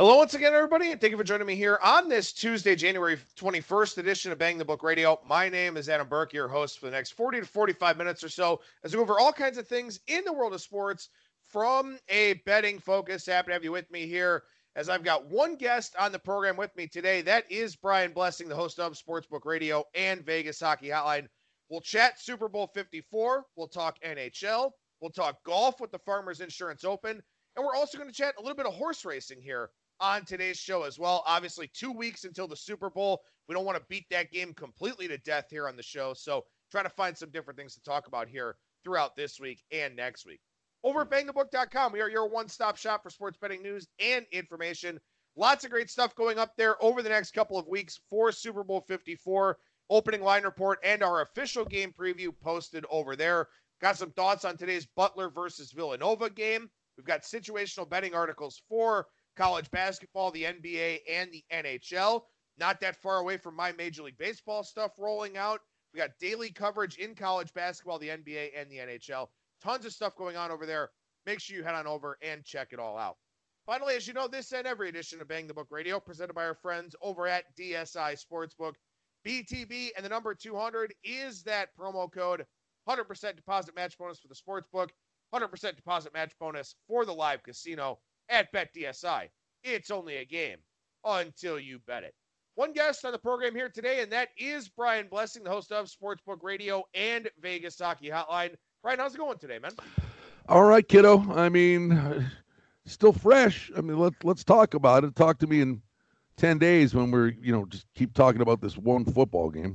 Hello once again, everybody, and thank you for joining me here on this Tuesday, January 21st edition of Bang the Book Radio. My name is Adam Burke, your host for the next 40 to 45 minutes or so, as we go over all kinds of things in the world of sports from a betting focus. Happy to have you with me here, as I've got one guest on the program with me today. That is Brian Blessing, the host of Sportsbook Radio and Vegas Hockey Hotline. We'll chat Super Bowl 54. We'll talk NHL. We'll talk golf with the Farmers Insurance Open. And we're also going to chat a little bit of horse racing here on today's show as well. Obviously, 2 weeks until the Super Bowl. We don't want to beat that game completely to death here on the show. So try to find some different things to talk about here throughout this week and next week. Over at bangthebook.com, we are your one-stop shop for sports betting news and information. Lots of great stuff going up there over the next couple of weeks for Super Bowl 54, opening line report, and our official game preview posted over there. Got some thoughts on today's Butler versus Villanova game. We've got situational betting articles for college basketball, the NBA, and the NHL. Not that far away from my Major League Baseball stuff rolling out. We got daily coverage in college basketball, the NBA, and the NHL. Tons of stuff going on over there. Make sure you head on over and check it all out. Finally, as you know, this and every edition of Bang the Book Radio, presented by our friends over at DSI Sportsbook. BTB and the number 200 is that promo code. 100% deposit match bonus for the Sportsbook. 100% deposit match bonus for the live casino at BetDSI. It's only a game until you bet it. One guest on the program here today, and that is Brian Blessing, the host of Sportsbook Radio and Vegas Hockey Hotline. Brian, how's it going today, man? All right, kiddo. I mean, still fresh. I mean, let's talk about it. Talk to me in 10 days when we're, just keep talking about this one football game.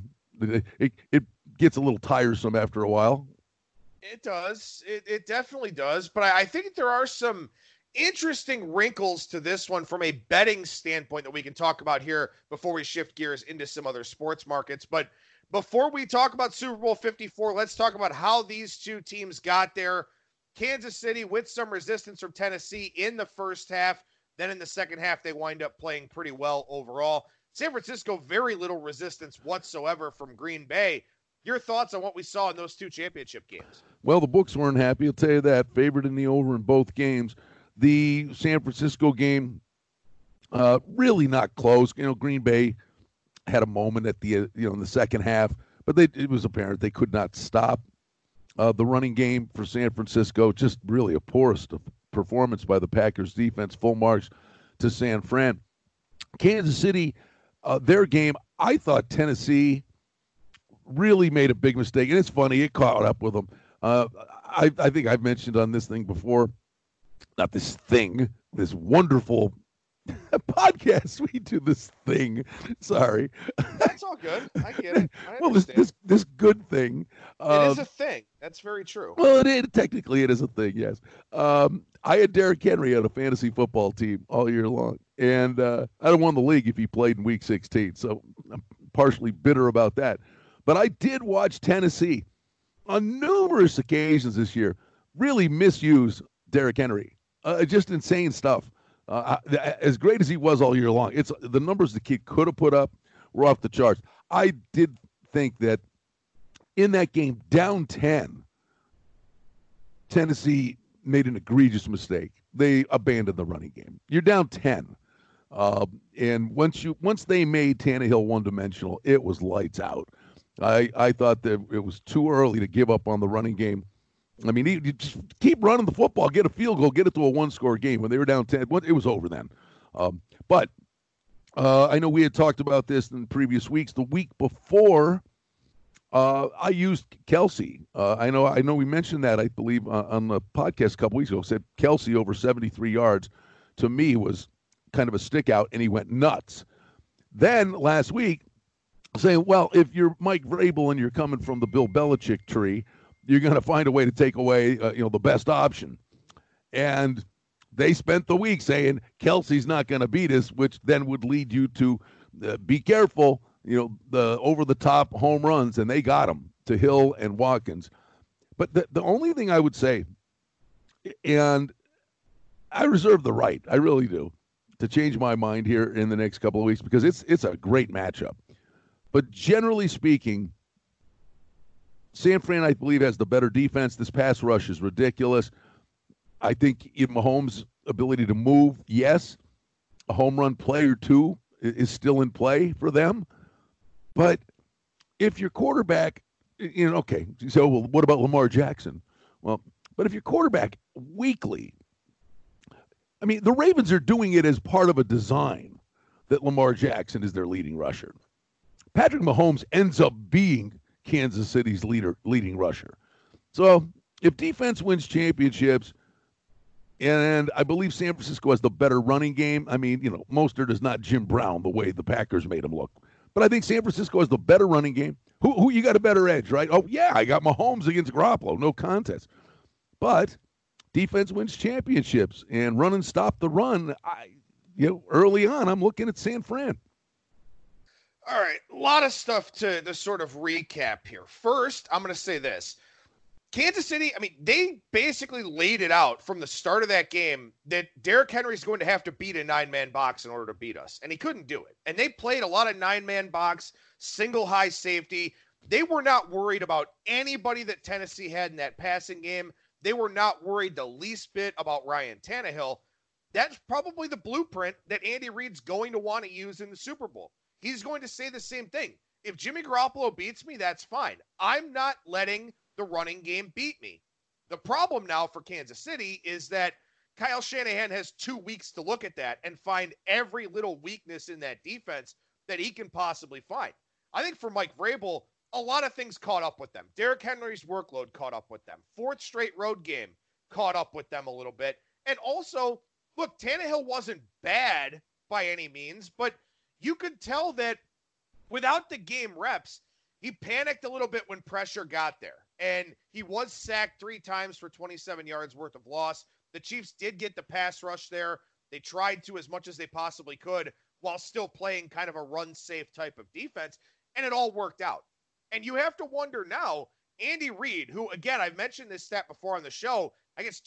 It gets a little tiresome after a while. It does. It definitely does. But I think there are some interesting wrinkles to this one from a betting standpoint that we can talk about here before we shift gears into some other sports markets. But before we talk about Super Bowl 54, let's talk about how these two teams got there. Kansas City with some resistance from Tennessee in the first half. Then in the second half, they wind up playing pretty well overall. San Francisco, very little resistance whatsoever from Green Bay. Your thoughts on what we saw in those two championship games? Well, the books weren't happy. I'll tell you that. Favored in the over in both games. The San Francisco game, really not close. Green Bay had a moment at the in the second half, but it was apparent they could not stop the running game for San Francisco. Just really a poorest performance by the Packers defense. Full marks to San Fran. Kansas City, their game, I thought Tennessee really made a big mistake, and it's funny, it caught up with them. I think I've mentioned on this thing before, not this thing, this wonderful podcast. We do this thing. Sorry. That's all good. I get it. I well, this good thing. It is a thing. That's very true. Well, technically it is a thing, yes. I had Derrick Henry on a fantasy football team all year long, and I'd have won the league if he played in Week 16, so I'm partially bitter about that. But I did watch Tennessee on numerous occasions this year really misuse Derrick Henry. Just insane stuff. As great as he was all year long, it's the numbers the kid could have put up were off the charts. I did think that in that game, down 10, Tennessee made an egregious mistake. They abandoned the running game. You're down 10. And once they made Tannehill one-dimensional, it was lights out. I thought that it was too early to give up on the running game. I mean, you just keep running the football, get a field goal, get it to a one-score game. When they were down 10, it was over then. But I know we had talked about this in previous weeks. The week before, I used Kelsey. I know we mentioned that, I believe, on the podcast a couple weeks ago. Said Kelsey over 73 yards, to me, was kind of a stick out, and he went nuts. Then last week, saying, well, if you're Mike Vrabel and you're coming from the Bill Belichick tree, you're going to find a way to take away, the best option. And they spent the week saying Kelsey's not going to beat us, which then would lead you to be careful, the over-the-top home runs, and they got them to Hill and Watkins. But the only thing I would say, and I reserve the right, I really do, to change my mind here in the next couple of weeks because it's a great matchup. But generally speaking, San Fran, I believe, has the better defense. This pass rush is ridiculous. I think Mahomes' ability to move, yes. a home run play or two is still in play for them. But if your quarterback, okay, so well, what about Lamar Jackson? Well, but if your quarterback weekly, I mean, the Ravens are doing it as part of a design that Lamar Jackson is their leading rusher. Patrick Mahomes ends up being Kansas City's leading rusher. So if defense wins championships, and I believe San Francisco has the better running game. I mean, Mostert is not Jim Brown the way the Packers made him look. But I think San Francisco has the better running game. Who you got a better edge, right? Oh, yeah, I got Mahomes against Garoppolo. No contest. But defense wins championships, and run and stop the run. Early on, I'm looking at San Fran. All right, a lot of stuff to sort of recap here. First, I'm going to say this. Kansas City, I mean, they basically laid it out from the start of that game that Derrick Henry is going to have to beat a 9-man box in order to beat us, and he couldn't do it. And they played a lot of 9-man box, single high safety. They were not worried about anybody that Tennessee had in that passing game. They were not worried the least bit about Ryan Tannehill. That's probably the blueprint that Andy Reid's going to want to use in the Super Bowl. He's going to say the same thing. If Jimmy Garoppolo beats me, that's fine. I'm not letting the running game beat me. The problem now for Kansas City is that Kyle Shanahan has 2 weeks to look at that and find every little weakness in that defense that he can possibly find. I think for Mike Vrabel, a lot of things caught up with them. Derrick Henry's workload caught up with them. Fourth straight road game caught up with them a little bit. And also, look, Tannehill wasn't bad by any means, but you could tell that without the game reps, he panicked a little bit when pressure got there. And he was sacked 3 times for 27 yards worth of loss. The Chiefs did get the pass rush there. They tried to as much as they possibly could while still playing kind of a run-safe type of defense, and it all worked out. And you have to wonder now, Andy Reid, who, again, I've mentioned this stat before on the show, I guess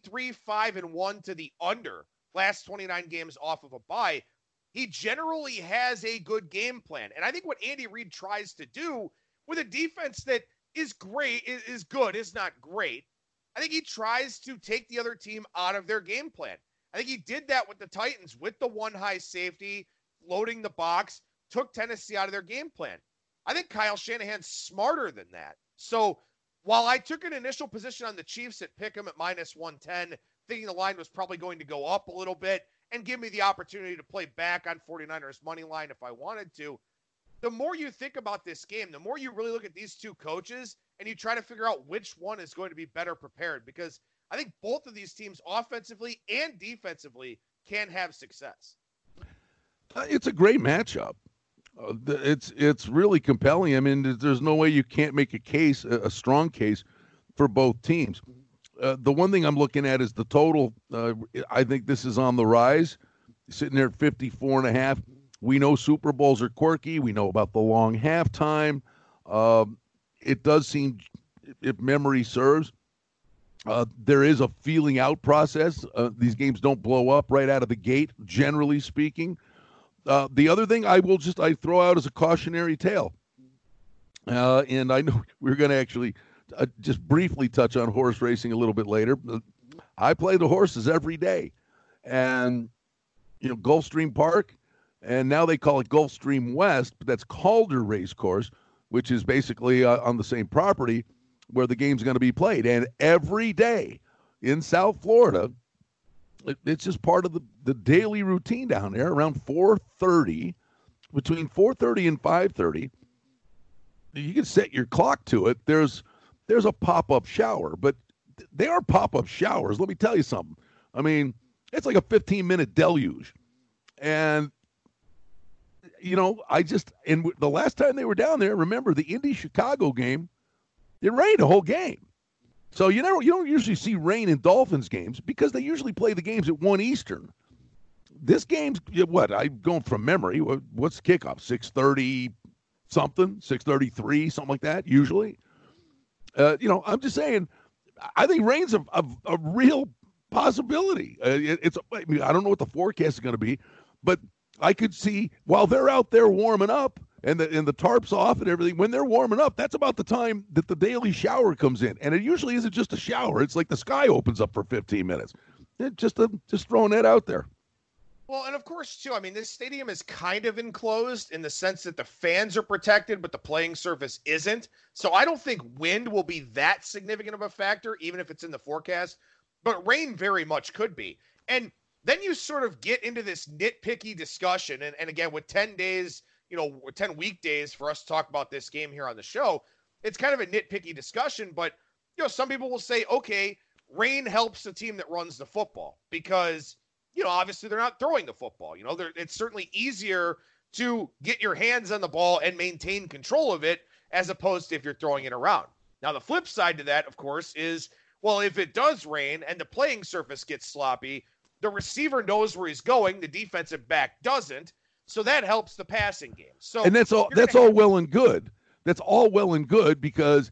23-5-1 to the under last 29 games off of a bye. He generally has a good game plan. And I think what Andy Reid tries to do with a defense that is great, is good, is not great, I think he tries to take the other team out of their game plan. I think he did that with the Titans, with the one high safety, loading the box, took Tennessee out of their game plan. I think Kyle Shanahan's smarter than that. So while I took an initial position on the Chiefs at pick 'em at minus 110, thinking the line was probably going to go up a little bit and give me the opportunity to play back on 49ers money line if I wanted to, the more you think about this game, the more you really look at these two coaches and you try to figure out which one is going to be better prepared, because I think both of these teams offensively and defensively can have success. It's a great matchup. It's really compelling. I mean, there's no way you can't make a case, a strong case for both teams. The one thing I'm looking at is the total. I think this is on the rise, sitting there at 54.5. We know Super Bowls are quirky. We know about the long halftime. It does seem, if memory serves, there is a feeling out process. These games don't blow up right out of the gate, generally speaking. The other thing I throw out as a cautionary tale, and I know we're going to actually just briefly touch on horse racing a little bit later. I play the horses every day, and Gulfstream Park, and now they call it Gulfstream West, but that's Calder Racecourse, which is basically on the same property where the game's going to be played. And every day in South Florida, it's just part of the daily routine down there. Around 4:30, between 4:30 and 5:30, you can set your clock to it. There's a pop-up shower, but they are pop-up showers. Let me tell you something. I mean, it's like a 15-minute deluge. And, and the last time they were down there, remember the Indy-Chicago game, it rained the whole game. So you don't usually see rain in Dolphins games because they usually play the games at 1 Eastern. This game's, I'm going from memory. What's the kickoff? 6:30 something, 6:33, something like that, usually. I'm just saying, I think rain's a real possibility. I don't know what the forecast is going to be, but I could see while they're out there warming up and the tarp's off and everything, when they're warming up, that's about the time that the daily shower comes in. And it usually isn't just a shower. It's like the sky opens up for 15 minutes. Just throwing that out there. Well, and of course, too, I mean, this stadium is kind of enclosed in the sense that the fans are protected, but the playing surface isn't. So I don't think wind will be that significant of a factor, even if it's in the forecast. But rain very much could be. And then you sort of get into this nitpicky discussion. And again, with 10 days, 10 weekdays for us to talk about this game here on the show, it's kind of a nitpicky discussion. But, some people will say, okay, rain helps the team that runs the football because obviously they're not throwing the football. It's certainly easier to get your hands on the ball and maintain control of it as opposed to if you're throwing it around. Now, the flip side to that, of course, is, well, if it does rain and the playing surface gets sloppy, the receiver knows where he's going, the defensive back doesn't, so that helps the passing game. So, and that's all well and good. That's all well and good because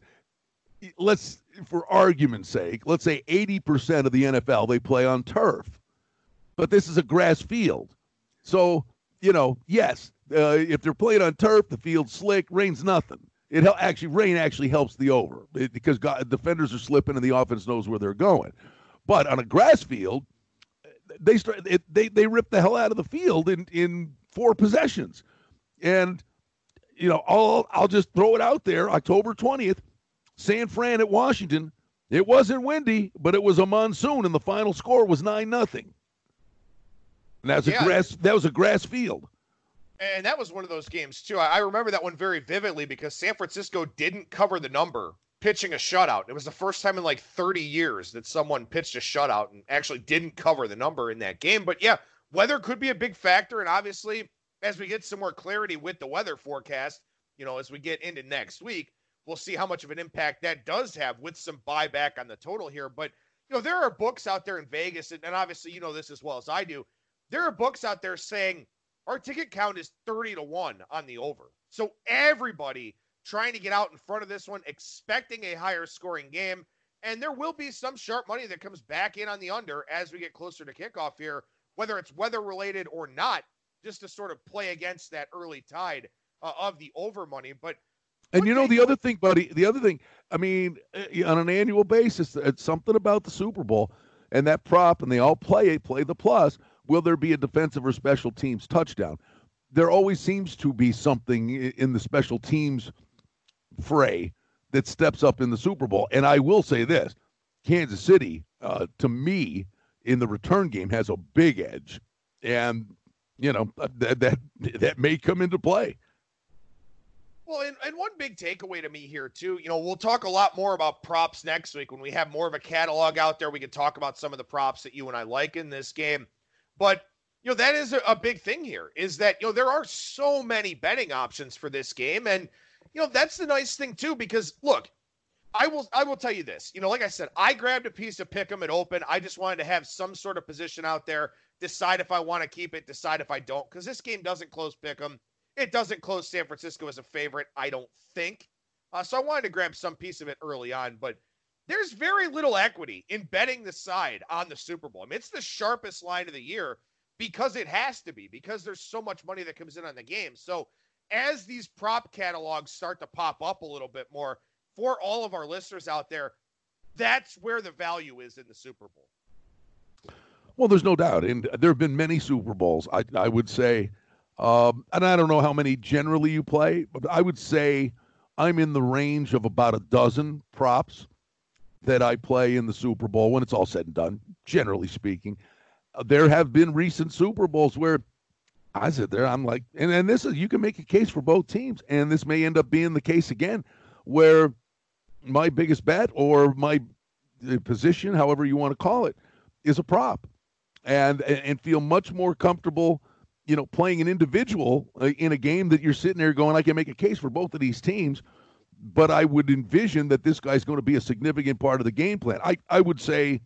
for argument's sake, let's say 80% of the NFL, they play on turf. But this is a grass field. So, yes, if they're playing on turf, the field's slick, rain's nothing. Rain actually helps the over because defenders are slipping and the offense knows where they're going. But on a grass field, they rip the hell out of the field in 4 possessions. And, I'll just throw it out there, October 20th, San Fran at Washington. It wasn't windy, but it was a monsoon, and the final score was 9-0. And that was a grass field. And that was one of those games, too. I remember that one very vividly because San Francisco didn't cover the number pitching a shutout. It was the first time in like 30 years that someone pitched a shutout and actually didn't cover the number in that game. But, yeah, weather could be a big factor. And obviously, as we get some more clarity with the weather forecast, as we get into next week, we'll see how much of an impact that does have with some buyback on the total here. But, there are books out there in Vegas, and obviously you know this as well as I do. There are books out there saying our ticket count is 30-1 on the over. So everybody trying to get out in front of this one, expecting a higher scoring game. And there will be some sharp money that comes back in on the under as we get closer to kickoff here, whether it's weather related or not, just to sort of play against that early tide of the over money. But and the other thing, buddy, I mean, on an annual basis, it's something about the Super Bowl and that prop, and they all play the plus. Will there be a defensive or special teams touchdown? There always seems to be something in the special teams fray that steps up in the Super Bowl. And I will say this, Kansas City, to me, in the return game has a big edge. And, that may come into play. Well, and one big takeaway to me here, too, we'll talk a lot more about props next week when we have more of a catalog out there. We can talk about some of the props that you and I like in this game. But, that is a big thing here is that, there are so many betting options for this game. And, that's the nice thing, too, because, look, I will tell you this. Like I said, I grabbed a piece of Pick'em at open. I just wanted to have some sort of position out there, decide if I want to keep it, decide if I don't, because this game doesn't close Pick'em. It doesn't close San Francisco as a favorite, I don't think. So I wanted to grab some piece of it early on, but there's very little equity in betting the side on the Super Bowl. I mean, it's the sharpest line of the year because it has to be, because there's so much money that comes in on the game. So as these prop catalogs start to pop up a little bit more for all of our listeners out there, that's where the value is in the Super Bowl. Well, there's no doubt. And there have been many Super Bowls, I would say. And I don't know how many generally you play, but I would say I'm in the range of about a dozen props that I play in the Super Bowl when it's all said and done, generally speaking. There have been recent Super Bowls where I sit there, I'm like, and this is, you can make a case for both teams, and this may end up being the case again, where my biggest bet or my position, however you want to call it, is a prop, and feel much more comfortable, playing an individual in a game that you're sitting there going, I can make a case for both of these teams, but I would envision that this guy's going to be a significant part of the game plan. I would say,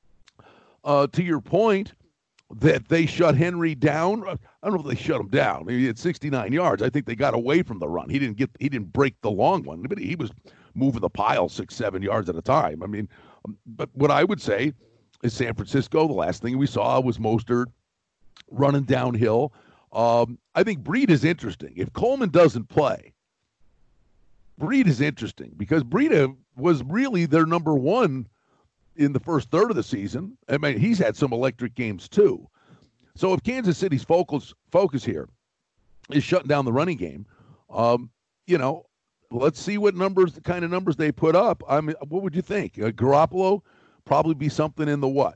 to your point, that they shut Henry down. I don't know if they shut him down. Maybe at 69 yards. I think they got away from the run. He didn't break the long one, but he was moving the pile 6-7 yards at a time. I mean, but what I would say is San Francisco, the last thing we saw was Mostert running downhill. I think Breed is interesting. If Coleman doesn't play, Breed is interesting because Breida was really their number one in the first third of the season. I mean, he's had some electric games too. So if Kansas City's focus here is shutting down the running game, you know, let's see what numbers, the kind of numbers they put up. I mean, what would you think? Garoppolo probably be something in the what?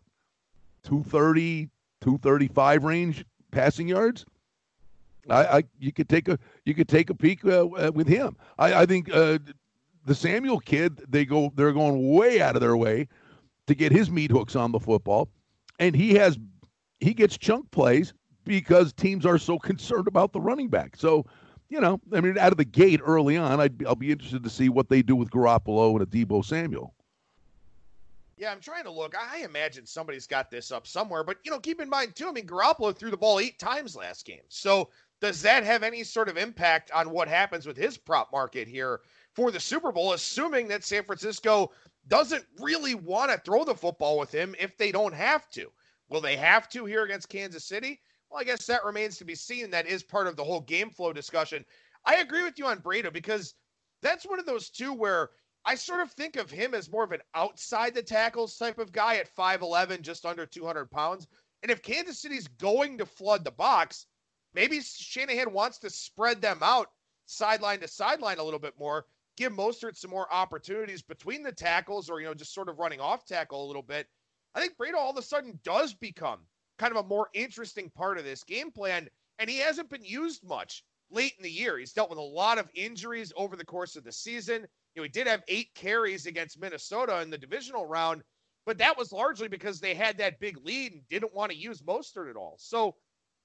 230, 235 range passing yards. You could take a peek with him. I think the Samuel kid, they're going way out of their way to get his meat hooks on the football, and he gets chunk plays because teams are so concerned about the running back. So, you know, I mean, out of the gate early on, I'll be interested to see what they do with Garoppolo and a Deebo Samuel. Yeah, I'm trying to look. I imagine somebody's got this up somewhere, but, you know, keep in mind too, I mean, Garoppolo threw the ball 8 times last game. So does that have any sort of impact on what happens with his prop market here for the Super Bowl, assuming that San Francisco doesn't really want to throw the football with him if they don't have to? Will they have to here against Kansas City? Well, I guess that remains to be seen. That is part of the whole game flow discussion. I agree with you on Breida because that's one of those two where I sort of think of him as more of an outside the tackles type of guy at 5'11", just under 200 pounds. And if Kansas City's going to flood the box, maybe Shanahan wants to spread them out sideline to sideline a little bit more, give Mostert some more opportunities between the tackles or, you know, just sort of running off tackle a little bit. I think Breida all of a sudden does become kind of a more interesting part of this game plan, and he hasn't been used much late in the year. He's dealt with a lot of injuries over the course of the season. You know, he did have 8 carries against Minnesota in the divisional round, but that was largely because they had that big lead and didn't want to use Mostert at all. So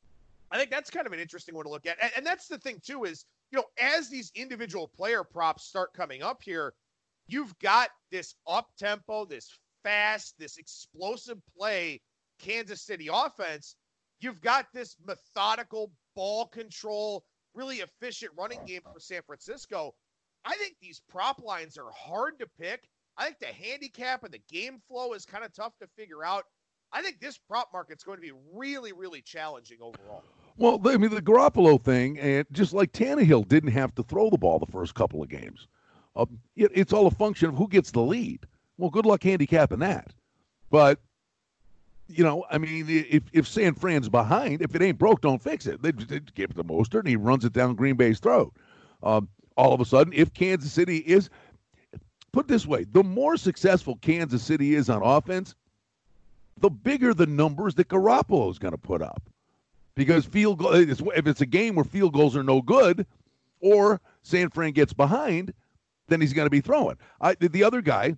I think that's kind of an interesting one to look at. And that's the thing too is, you know, as these individual player props start coming up here, you've got this up-tempo, this fast, this explosive play Kansas City offense. You've got this methodical ball control, really efficient running game for San Francisco. I think these prop lines are hard to pick. I think the handicap and the game flow is kind of tough to figure out. I think this prop market's going to be really, really challenging overall. Well, I mean, the Garoppolo thing, and just like Tannehill didn't have to throw the ball the first couple of games. It's all a function of who gets the lead. Well, good luck handicapping that. But, you know, I mean, if San Fran's behind, if it ain't broke, don't fix it. They give it to Mostert, and he runs it down Green Bay's throat. All of a sudden, if Kansas City is, put it this way, the more successful Kansas City is on offense, the bigger the numbers that Garoppolo is going to put up. Because if it's a game where field goals are no good, or San Fran gets behind, then he's going to be throwing. The other guy,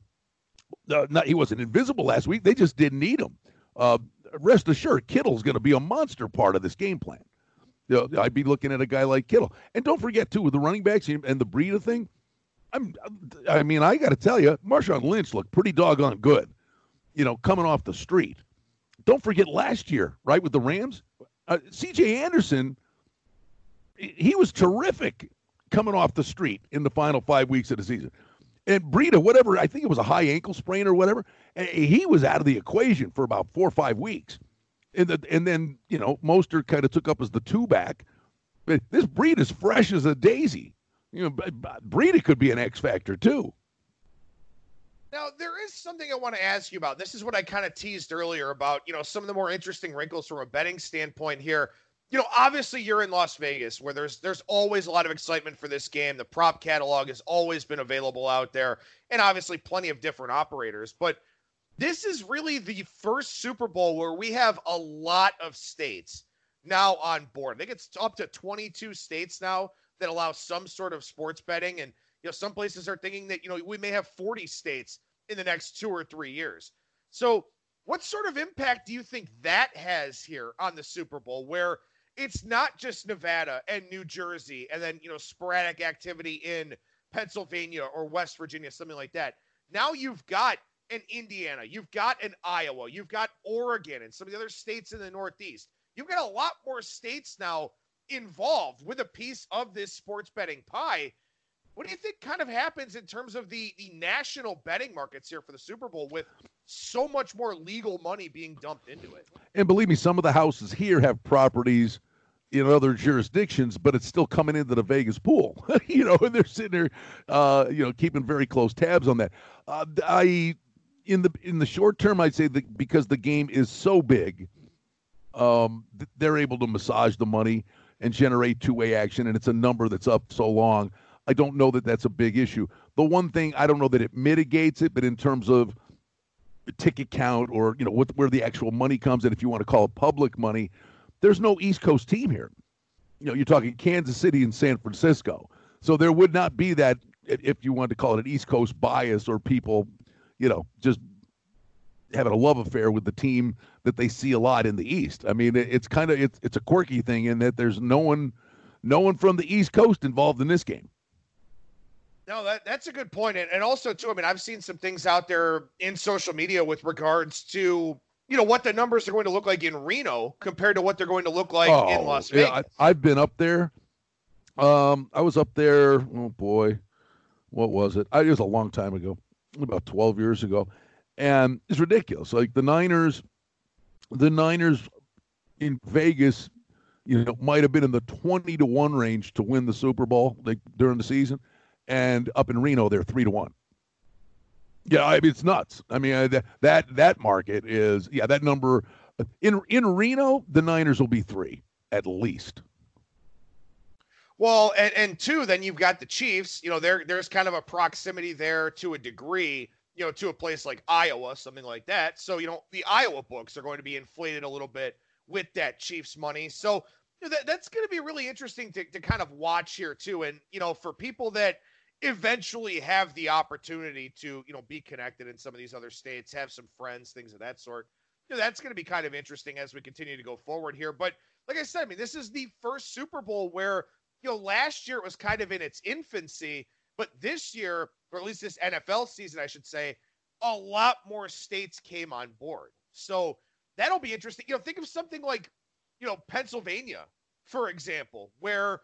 he wasn't invisible last week. They just didn't need him. Rest assured, Kittle's going to be a monster part of this game plan. You know, I'd be looking at a guy like Kittle. And don't forget, too, with the running backs and the Breida thing, I mean, I got to tell you, Marshawn Lynch looked pretty doggone good, you know, coming off the street. Don't forget last year, right, with the Rams, C.J. Anderson, he was terrific coming off the street in the final 5 weeks of the season. And Breida, whatever, I think it was a high ankle sprain or whatever, he was out of the equation for about 4 or 5 weeks. And then, you know, Mostert kind of took up as the 2-back. But this Breida is fresh as a daisy. You know, Breida could be an X factor too. Now, there is something I want to ask you about. This is what I kind of teased earlier about, you know, some of the more interesting wrinkles from a betting standpoint here. You know, obviously you're in Las Vegas where there's always a lot of excitement for this game. The prop catalog has always been available out there, and obviously plenty of different operators. But this is really the first Super Bowl where we have a lot of states now on board. I think it's up to 22 states now that allow some sort of sports betting. And, you know, some places are thinking that, you know, we may have 40 states in the next 2 or 3 years. So what sort of impact do you think that has here on the Super Bowl, where it's not just Nevada and New Jersey and then, you know, sporadic activity in Pennsylvania or West Virginia, something like that. Now you've got an Indiana, you've got an Iowa, you've got Oregon and some of the other states in the Northeast. You've got a lot more states now involved with a piece of this sports betting pie. What do you think kind of happens in terms of the national betting markets here for the Super Bowl with so much more legal money being dumped into it? And believe me, some of the houses here have properties in other jurisdictions, but it's still coming into the Vegas pool, you know, and they're sitting there, you know, keeping very close tabs on that. In the short term, I'd say that because the game is so big, they're able to massage the money and generate two-way action, and it's a number that's up so long. I don't know that that's a big issue. The one thing, I don't know that it mitigates it, but in terms of ticket count or, where the actual money comes in, if you want to call it public money, there's no East Coast team here. You're talking Kansas City and San Francisco. So there would not be that, if you want to call it an East Coast bias or people, just having a love affair with the team that they see a lot in the East. I mean, it's a quirky thing in that there's no one from the East Coast involved in this game. No, that's a good point. And also, too, I mean, I've seen some things out there in social media with regards to, what the numbers are going to look like in Reno compared to what they're going to look like in Las Vegas. Yeah, I've been up there. I was up there, oh boy, what was it? It was a long time ago, about 12 years ago. And it's ridiculous. Like the Niners in Vegas, might have been in the 20-1 range to win the Super Bowl during the season. And up in Reno, they're 3-1. Yeah, I mean, it's nuts. I mean, that market is, that number in Reno, the Niners will be 3 at least. Well, and two, then you've got the Chiefs. There's kind of a proximity there to a degree, to a place like Iowa, something like that. So, the Iowa books are going to be inflated a little bit with that Chiefs money. So, that's going to be really interesting to kind of watch here too. And, for people that eventually have the opportunity to, be connected in some of these other states, have some friends, things of that sort. That's going to be kind of interesting as we continue to go forward here. But like I said, I mean, this is the first Super Bowl where, last year it was kind of in its infancy, but this year, or at least this NFL season, I should say, a lot more states came on board. So that'll be interesting. Think of something like, Pennsylvania, for example, where,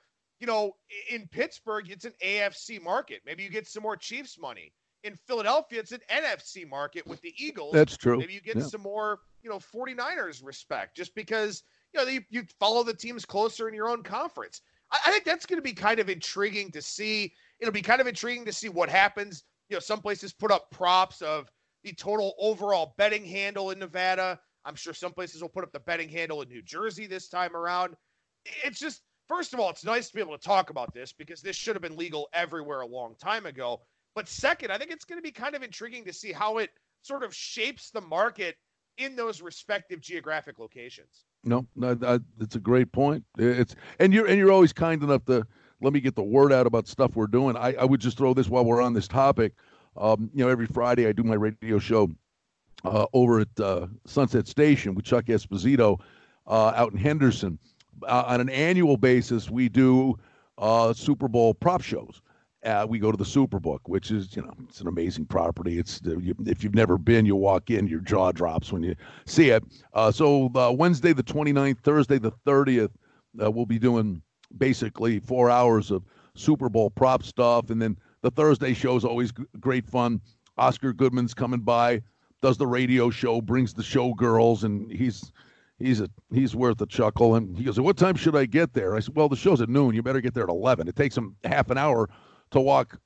in Pittsburgh, it's an AFC market. Maybe you get some more Chiefs money. In Philadelphia, it's an NFC market with the Eagles. That's true. Maybe you get some more, 49ers respect just because, you follow the teams closer in your own conference. I think that's going to be kind of intriguing to see. It'll be kind of intriguing to see what happens. Some places put up props of the total overall betting handle in Nevada. I'm sure some places will put up the betting handle in New Jersey this time around. It's just, first of all, it's nice to be able to talk about this because this should have been legal everywhere a long time ago. But second, I think it's going to be kind of intriguing to see how it sort of shapes the market in those respective geographic locations. No, it's a great point. And you're always kind enough to let me get the word out about stuff we're doing. I would just throw this while we're on this topic. Every Friday I do my radio show over at Sunset Station with Chuck Esposito out in Henderson. On an annual basis, we do Super Bowl prop shows. We go to the Superbook, which is, it's an amazing property. It's if you've never been, you walk in, your jaw drops when you see it. So Wednesday the 29th, Thursday the 30th, we'll be doing basically 4 hours of Super Bowl prop stuff. And then the Thursday show is always great fun. Oscar Goodman's coming by, does the radio show, brings the showgirls, and he's worth a chuckle. And he goes, "What time should I get there?" I said, "Well, the show's at noon. You better get there at 11. It takes him half an hour to walk,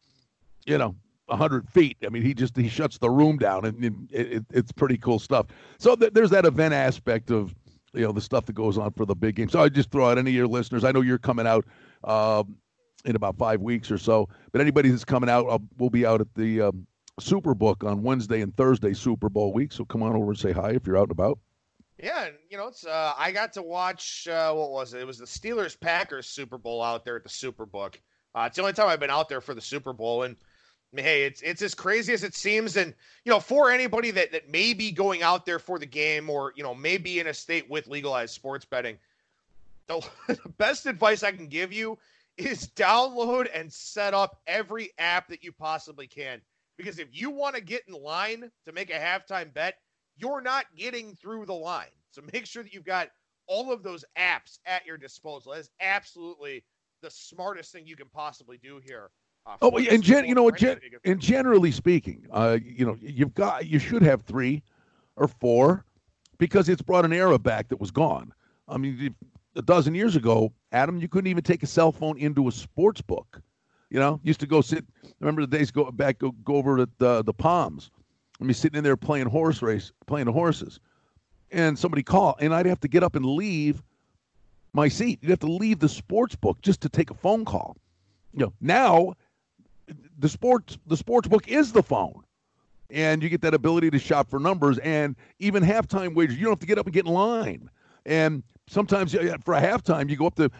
100 feet. I mean, he shuts the room down, and it's pretty cool stuff. So there's that event aspect of, the stuff that goes on for the big game. So I just throw out any of your listeners. I know you're coming out in about 5 weeks or so, but anybody that's coming out, we'll be out at the Superbook on Wednesday and Thursday Super Bowl week. So come on over and say hi if you're out and about. Yeah, and it's I got to watch what was it? It was the Steelers-Packers Super Bowl out there at the Superbook. It's the only time I've been out there for the Super Bowl, and I mean, hey, it's as crazy as it seems. And for anybody that may be going out there for the game, or may be in a state with legalized sports betting, the best advice I can give you is download and set up every app that you possibly can. Because if you want to get in line to make a halftime bet, you're not getting through the line. So make sure that you've got all of those apps at your disposal. That is absolutely the smartest thing you can possibly do here. And generally speaking, you should have 3 or 4, because it's brought an era back that was gone. I mean, a dozen years ago, Adam, you couldn't even take a cell phone into a sports book. Used to go sit. Remember the days go over at the Palms. I mean, sitting in there playing the horses. and somebody call, and I'd have to get up and leave my seat. You'd have to leave the sports book just to take a phone call. Now the sports book is the phone, and you get that ability to shop for numbers, and even halftime wagers. You don't have to get up and get in line. And sometimes for a halftime, you go up to,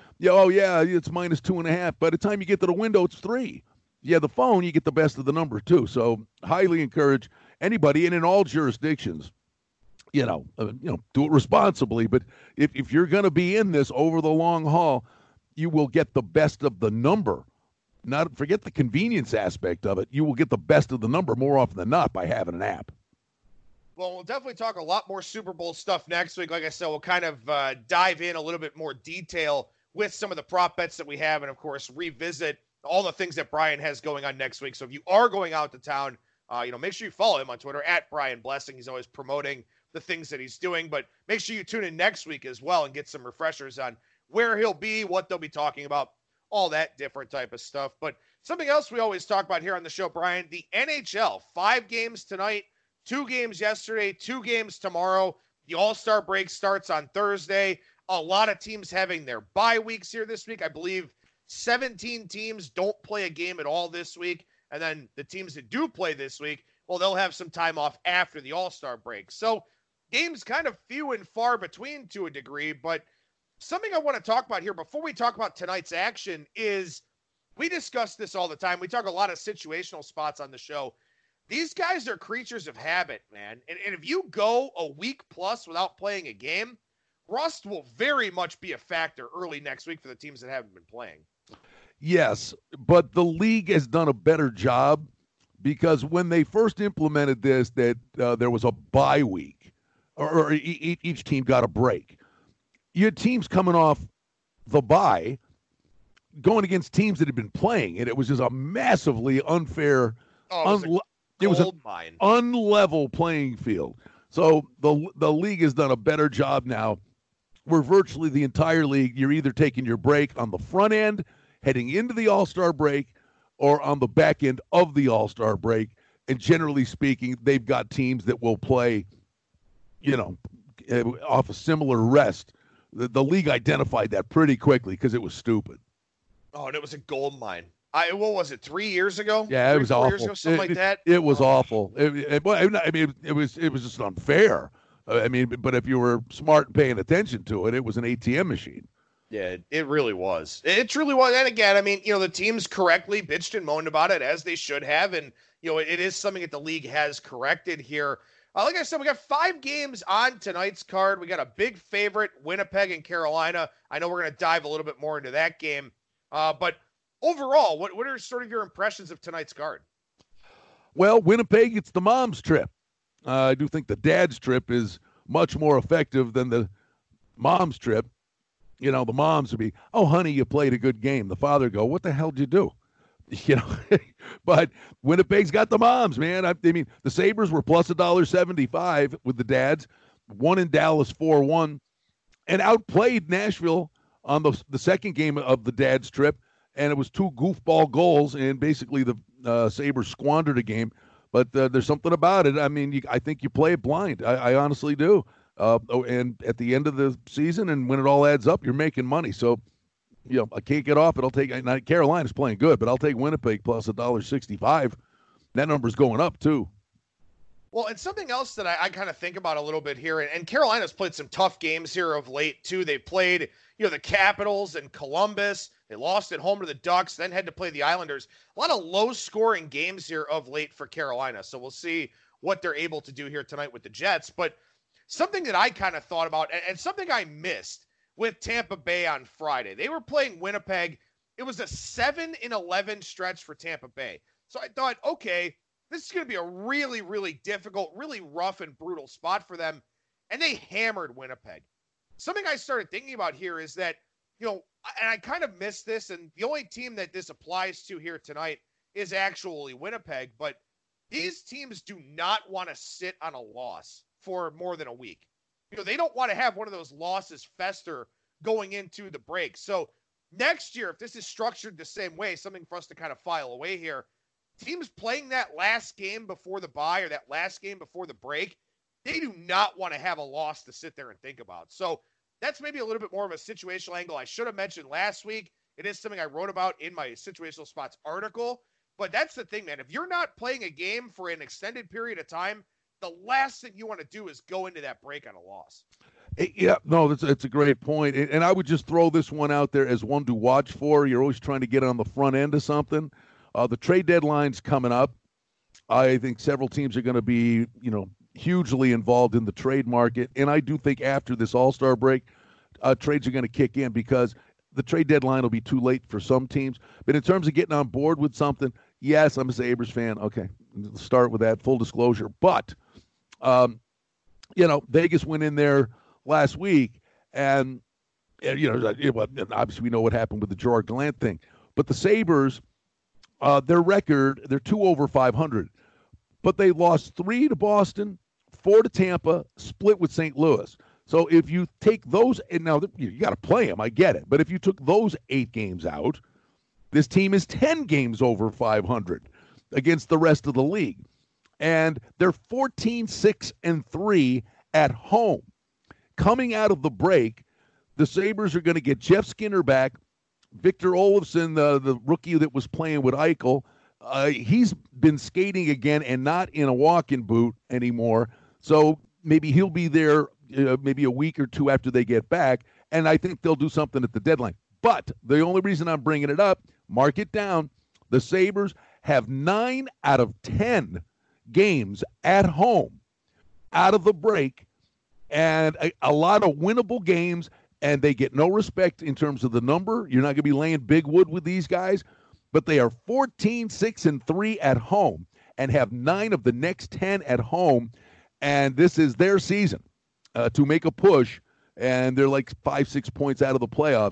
it's -2.5. By the time you get to the window, it's 3. The phone, you get the best of the number too. So highly encourage anybody, and in all jurisdictions, do it responsibly. But if you're going to be in this over the long haul, you will get the best of the number. Not forget the convenience aspect of it. You will get the best of the number more often than not by having an app. Well, we'll definitely talk a lot more Super Bowl stuff next week. Like I said, we'll kind of dive in a little bit more detail with some of the prop bets that we have, and of course, revisit all the things that Brian has going on next week. So if you are going out to town, make sure you follow him on Twitter at Brian Blessing. He's always promoting the things that he's doing, but make sure you tune in next week as well and get some refreshers on where he'll be, what they'll be talking about, all that different type of stuff. But something else we always talk about here on the show, Brian, the NHL, 5 games tonight, 2 games yesterday, 2 games tomorrow. The All-Star break starts on Thursday. A lot of teams having their bye weeks here this week. I believe 17 teams don't play a game at all this week. And then the teams that do play this week, well, they'll have some time off after the All-Star break. So games kind of few and far between to a degree. But something I want to talk about here before we talk about tonight's action is we discuss this all the time. We talk a lot of situational spots on the show. These guys are creatures of habit, man. And if you go a week plus without playing a game, rust will very much be a factor early next week for the teams that haven't been playing. Yes, but the league has done a better job because when they first implemented this, that there was a bye week, or each team got a break. You had teams coming off the bye going against teams that had been playing, and it was just a massively unfair it was an unlevel playing field. So the league has done a better job now where virtually the entire league, you're either taking your break on the front end, heading into the All-Star break, or on the back end of the All-Star break. And generally speaking, they've got teams that will play, off a similar rest. The league identified that pretty quickly because it was stupid. Oh, and it was a gold mine. What was it, 3 years ago? Yeah, it was awful. 4 years ago, something like that. It was awful. It was just unfair. But if you were smart and paying attention to it, it was an ATM machine. Yeah, it really was. It truly was. And again, the teams correctly bitched and moaned about it as they should have. And, it is something that the league has corrected here. Like I said, we got 5 games on tonight's card. We got a big favorite, Winnipeg and Carolina. I know we're going to dive a little bit more into that game. But overall, what are sort of your impressions of tonight's card? Well, Winnipeg, it's the mom's trip. I do think the dad's trip is much more effective than the mom's trip. The moms would be, "Oh, honey, you played a good game." The father go, "What the hell did you do?" But Winnipeg's got the moms, man. The Sabres were plus $1.75 with the dads, won in Dallas 4-1, and outplayed Nashville on the second game of the dad's trip. And it was 2 goofball goals, and basically the Sabres squandered a game. But there's something about it. I think you play it blind. I honestly do. And at the end of the season, and when it all adds up, you're making money. So, I can't get off it. I'll take – Carolina's playing good, but I'll take Winnipeg plus $1.65. That number's going up, too. Well, and something else that I kind of think about a little bit here, and Carolina's played some tough games here of late, too. They played, the Capitals and Columbus. They lost at home to the Ducks, then had to play the Islanders. A lot of low-scoring games here of late for Carolina. So we'll see what they're able to do here tonight with the Jets. But something that I kind of thought about, and something I missed with Tampa Bay on Friday. They were playing Winnipeg. It was a 7-11 stretch for Tampa Bay. So I thought, okay, this is going to be a really, really difficult, really rough and brutal spot for them. And they hammered Winnipeg. Something I started thinking about here is that, and I kind of missed this, and the only team that this applies to here tonight is actually Winnipeg, but these teams do not want to sit on a loss for more than a week. They don't want to have one of those losses fester going into the break. So next year, if this is structured the same way, something for us to kind of file away here, teams playing that last game before the bye or that last game before the break, they do not want to have a loss to sit there and think about. So that's maybe a little bit more of a situational angle I should have mentioned last week. It is something I wrote about in my Situational Spots article. But that's the thing, man. If you're not playing a game for an extended period of time, the last thing you want to do is go into that break on a loss. Yeah, no, it's a great point. And I would just throw this one out there as one to watch for. You're always trying to get on the front end of something. The trade deadline's coming up. I think several teams are going to be, hugely involved in the trade market. And I do think after this All-Star break, trades are going to kick in because the trade deadline will be too late for some teams. But in terms of getting on board with something, yes, I'm a Sabres fan. Okay, let's start with that, full disclosure. But, Vegas went in there last week, and obviously we know what happened with the Gerard Gallant thing. But the Sabres, their record, they're 2 over 500. But they lost 3 to Boston, 4 to Tampa, split with St. Louis. So if you take those, and now you got to play them, I get it. But if you took those 8 games out, this team is 10 games over 500 against the rest of the league. And they're 14-6-3 at home. Coming out of the break, the Sabres are going to get Jeff Skinner back, Victor Olofsson, the rookie that was playing with Eichel. He's been skating again and not in a walk-in boot anymore. So maybe he'll be there maybe a week or two after they get back, and I think they'll do something at the deadline. But the only reason I'm bringing it up, mark it down, the Sabres have 9 out of 10 games at home out of the break, and a lot of winnable games, and they get no respect in terms of the number. You're not going to be laying big wood with these guys. But they are 14-6-3 at home and have 9 of the next 10 at home. And this is their season to make a push. And they're like 5-6 points out of the playoffs.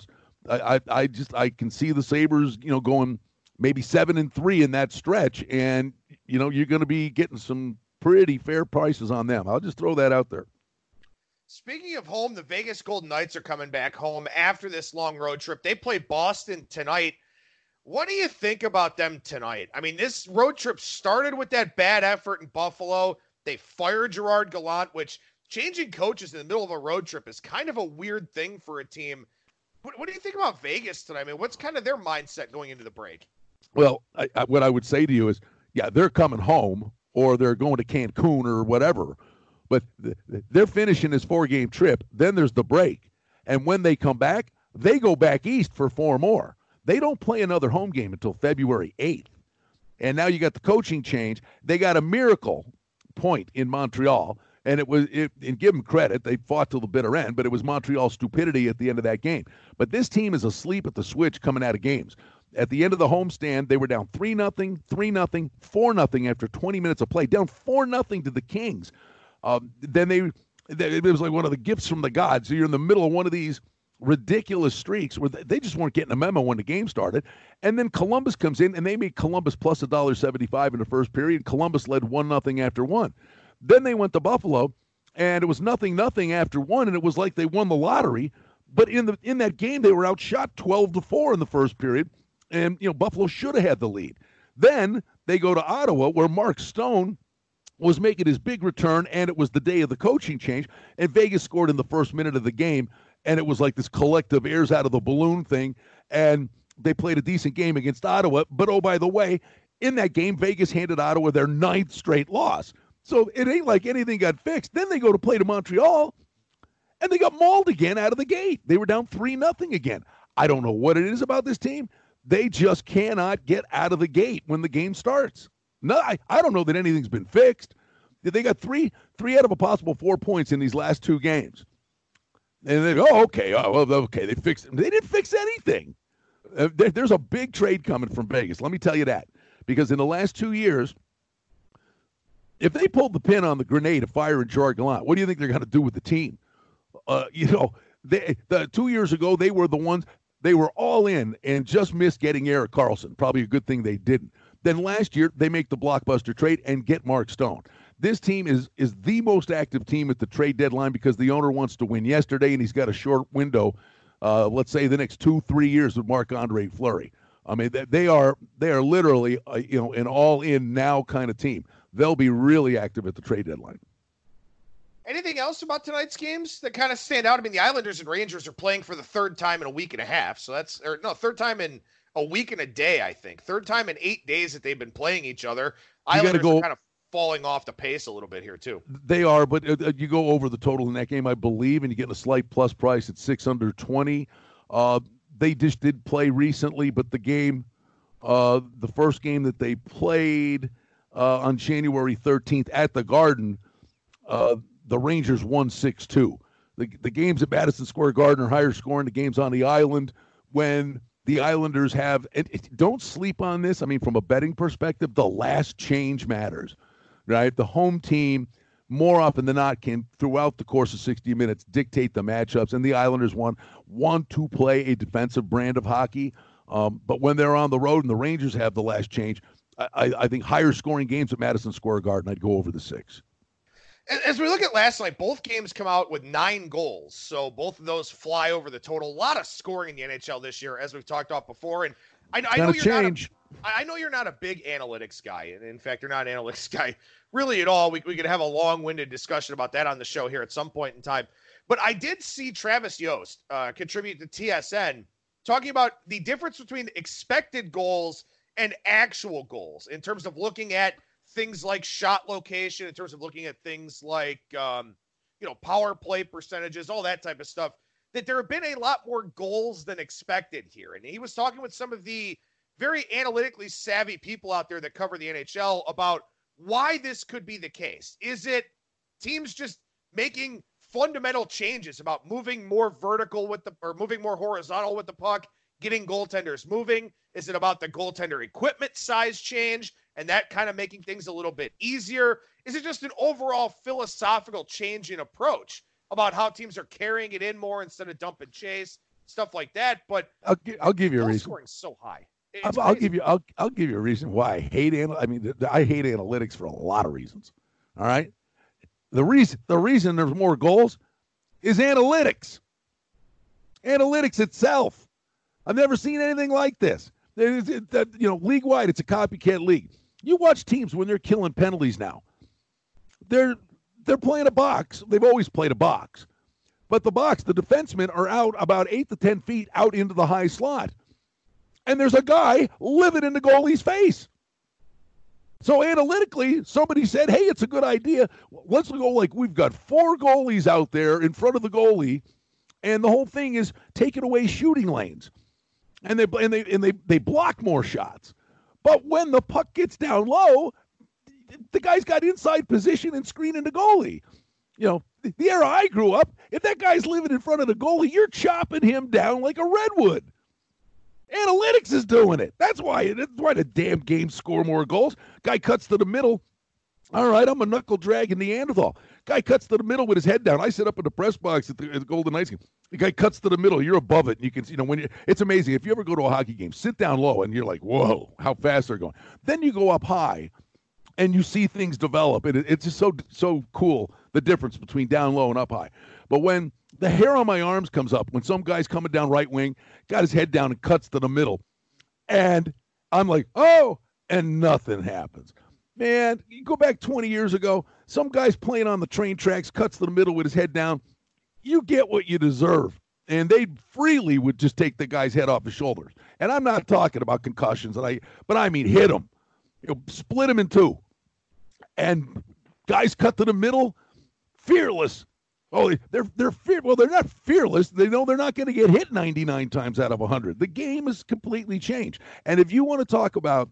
I can see the Sabres, going maybe 7-3 in that stretch. And, you're going to be getting some pretty fair prices on them. I'll just throw that out there. Speaking of home, the Vegas Golden Knights are coming back home after this long road trip. They play Boston tonight. What do you think about them tonight? I mean, this road trip started with that bad effort in Buffalo. They fired Gerard Gallant, which changing coaches in the middle of a road trip is kind of a weird thing for a team. What do you think about Vegas tonight? I mean, what's kind of their mindset going into the break? Well, what I would say to you is, yeah, they're coming home or they're going to Cancun or whatever, but they're finishing this 4-game trip. Then there's the break. And when they come back, they go back east for 4 more. They don't play another home game until February 8th. And now you got the coaching change. They got a miracle point in Montreal, and and give them credit, they fought till the bitter end, but it was Montreal's stupidity at the end of that game. But this team is asleep at the switch coming out of games. At the end of the homestand, they were down 3-0, 3-0, 4-0 after 20 minutes of play, down 4-0 to the Kings. Then it was like one of the gifts from the gods. So you're in the middle of one of these ridiculous streaks where they just weren't getting a memo when the game started. And then Columbus comes in, and they made Columbus plus $1.75 in the first period. Columbus led 1-0 after 1. Then they went to Buffalo, and it was 0-0 after 1, and it was like they won the lottery. But in that game, they were outshot 12-4 in the first period, and Buffalo should have had the lead. Then they go to Ottawa, where Mark Stone was making his big return, and it was the day of the coaching change, and Vegas scored in the first minute of the game. And it was like this collective airs out of the balloon thing. And they played a decent game against Ottawa. But, oh, by the way, in that game, Vegas handed Ottawa their 9th straight loss. So it ain't like anything got fixed. Then they go to play to Montreal, and they got mauled again out of the gate. They were down 3-0 again. I don't know what it is about this team. They just cannot get out of the gate when the game starts. No, I don't know that anything's been fixed. They got three out of a possible 4 points in these last 2 games. And they go, okay, they fixed it. They didn't fix anything. There's a big trade coming from Vegas. Let me tell you that. Because in the last 2 years, if they pulled the pin on the grenade of firing Gerard Gallant, what do you think they're going to do with the team? 2 years ago, they were the ones, they were all in and just missed getting Erik Karlsson. Probably a good thing they didn't. Then last year, they make the blockbuster trade and get Mark Stone. This team is the most active team at the trade deadline because the owner wants to win yesterday, and he's got a short window, let's say the next 2-3 years with Marc-Andre Fleury. I mean, they are literally an all-in now kind of team. They'll be really active at the trade deadline. Anything else about tonight's games that kind of stand out? I mean, the Islanders and Rangers are playing for the third time in a week and a half. So third time in a week and a day, I think. Third time in 8 days that they've been playing each other. Islanders are kind of falling off the pace a little bit here, too. They are, but you go over the total in that game, I believe, and you get a slight plus price at 6 under 20. They just did play recently, but the game, the first game that they played on January 13th at the Garden, the Rangers won 6-2. The games at Madison Square Garden are higher scoring. The games on the island, when the Islanders have – don't sleep on this. I mean, from a betting perspective, the last change matters, right? The home team, more often than not, can, throughout the course of 60 minutes, dictate the matchups. And the Islanders want to play a defensive brand of hockey. But when they're on the road and the Rangers have the last change, I think higher scoring games at Madison Square Garden, I'd go over the 6. As we look at last night, both games come out with 9 goals. So both of those fly over the total. A lot of scoring in the NHL this year, as we've talked about before. And I know you're not a big analytics guy. And in fact, you're not an analytics guy really at all. We could have a long-winded discussion about that on the show here at some point in time. But I did see Travis Yost contribute to TSN talking about the difference between expected goals and actual goals in terms of looking at things like shot location, in terms of looking at things like, power play percentages, all that type of stuff, that there have been a lot more goals than expected here. And he was talking with some of the very analytically savvy people out there that cover the NHL about why this could be the case. Is it teams just making fundamental changes about moving more vertical or moving more horizontal with the puck, getting goaltenders moving? Is it about the goaltender equipment size change and that kind of making things a little bit easier? Is it just an overall philosophical change in approach about how teams are carrying it in more instead of dump and chase, stuff like that? But I'll give you a reason. Scoring's so high. I'll give you a reason why I hate I hate analytics for a lot of reasons. All right, the reason there's more goals is analytics. Analytics itself. I've never seen anything like this. League-wide, it's a copycat league. You watch teams when they're killing penalties now. They're playing a box. They've always played a box. But the box, the defensemen are out about 8 to 10 feet out into the high slot. And there's a guy living in the goalie's face. So analytically, somebody said, hey, it's a good idea. Let's go we've got 4 goalies out there in front of the goalie, and the whole thing is taking away shooting lanes. And they block more shots. But when the puck gets down low, the guy's got inside position and screening the goalie. The era I grew up, if that guy's living in front of the goalie, you're chopping him down like a redwood. Analytics is doing it. That's why the damn games score more goals. Guy cuts to the middle. All right, I'm a knuckle-dragging Neanderthal. Guy cuts to the middle with his head down. I sit up in the press box at the Golden Knights game. The guy cuts to the middle. You're above it. And you can, it's amazing. If you ever go to a hockey game, sit down low, and you're like, whoa, how fast they're going. Then you go up high, and you see things develop. And it's just so cool, the difference between down low and up high. But when the hair on my arms comes up, when some guy's coming down right wing, got his head down and cuts to the middle, and I'm like, oh, and nothing happens. Man, you go back 20 years ago, some guy's playing on the train tracks, cuts to the middle with his head down. You get what you deserve. And they freely would just take the guy's head off his shoulders. And I'm not talking about concussions, but I mean hit him. Split him in 2. And guys cut to the middle, fearless. Oh, they're not fearless. They know they're not going to get hit 99 times out of 100. The game has completely changed. And if you want to talk about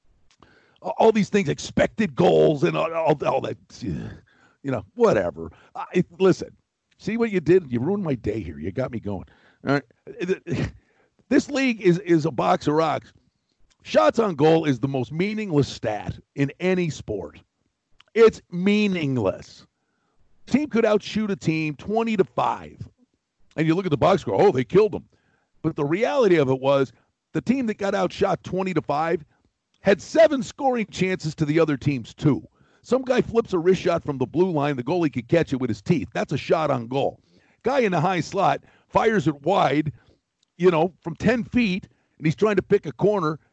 all these things, expected goals and all that, whatever. Listen, see what you did? You ruined my day here. You got me going. All right. This league is a box of rocks. Shots on goal is the most meaningless stat in any sport. It's meaningless. Team could outshoot a team 20-5. And you look at the box score, oh, they killed them. But the reality of it was the team that got outshot 20-5 had 7 scoring chances to the other team's 2. Some guy flips a wrist shot from the blue line. The goalie could catch it with his teeth. That's a shot on goal. Guy in the high slot fires it wide, from 10 feet, and he's trying to pick a corner.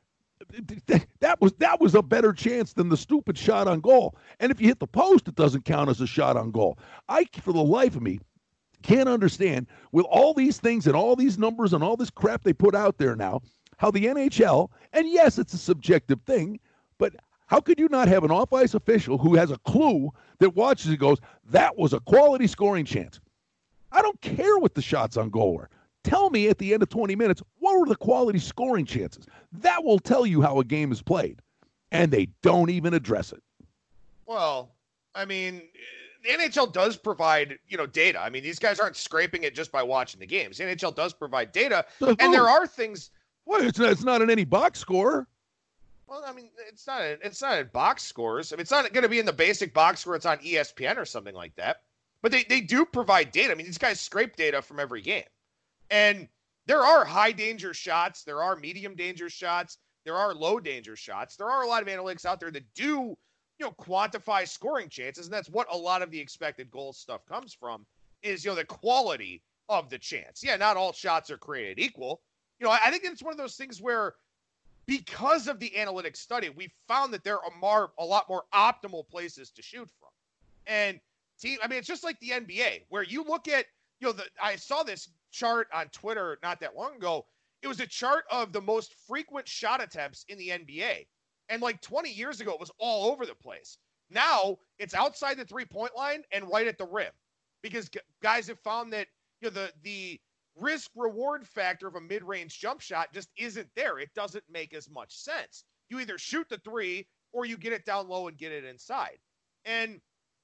That was a better chance than the stupid shot on goal. And if you hit the post, it doesn't count as a shot on goal. I, for the life of me, can't understand, with all these things and all these numbers and all this crap they put out there now, how the NHL, and yes, it's a subjective thing, but how could you not have an off-ice official who has a clue that watches and goes, that was a quality scoring chance? I don't care what the shots on goal were. Tell me at the end of 20 minutes, what were the quality scoring chances? That will tell you how a game is played. And they don't even address it. Well, I mean, the NHL does provide, data. I mean, these guys aren't scraping it just by watching the games. The NHL does provide data. And there are things. Well, it's not in any box score. Well, I mean, it's not in box scores. I mean, it's not going to be in the basic box score. It's on ESPN or something like that. But they do provide data. I mean, these guys scrape data from every game. And there are high danger shots. There are medium danger shots. There are low danger shots. There are a lot of analytics out there that do, quantify scoring chances. And that's what a lot of the expected goals stuff comes from is, the quality of the chance. Yeah, not all shots are created equal. I think it's one of those things where because of the analytics study, we found that there are a lot more optimal places to shoot from. And it's just like the NBA where you look at, I saw this chart on Twitter not that long ago. It was a chart of the most frequent shot attempts in the NBA. And like 20 years ago, it was all over the place. Now it's outside the 3-point line and right at the rim because guys have found that, the risk reward factor of a mid-range jump shot just isn't there. It doesn't make as much sense. You either shoot the three or you get it down low and get it inside. And,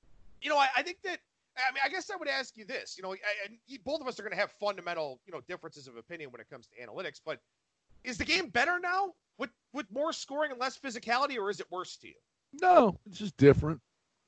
I think that, I guess I would ask you this, both of us are going to have fundamental, differences of opinion when it comes to analytics, but is the game better now with more scoring and less physicality, or is it worse to you? No, it's just different.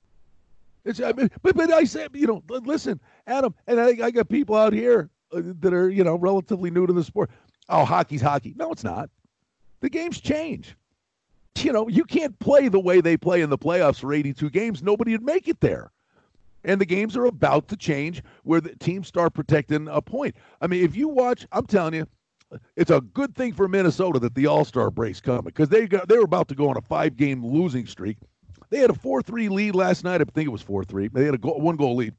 But I said, listen, Adam, and I got people out here that are, relatively new to the sport. Oh, hockey's hockey. No, it's not. The games change. You can't play the way they play in the playoffs for 82 games. Nobody would make it there. And the games are about to change where the teams start protecting a point. I mean, if you watch, I'm telling you, it's a good thing for Minnesota that the All-Star break's coming because they were about to go on a 5-game losing streak. They had a 4-3 lead last night. I think it was 4-3. They had a 1-goal lead.